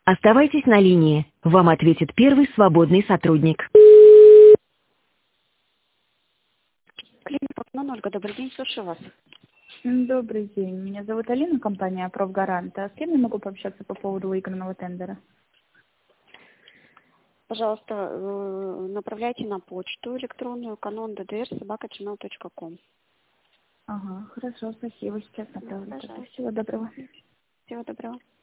Оставайтесь на линии. Вам ответит первый свободный сотрудник. Клиника Ольга, добрый день, слушаю вас. Добрый день. Меня зовут Алина, компания «Профгарант». А с кем я могу пообщаться по поводу выигранного тендера? Пожалуйста, направляйте на почту электронную canon.ddr@gmail.com. Ага, хорошо, спасибо. Сейчас направлю. Пожалуйста. Всего доброго. Всего доброго.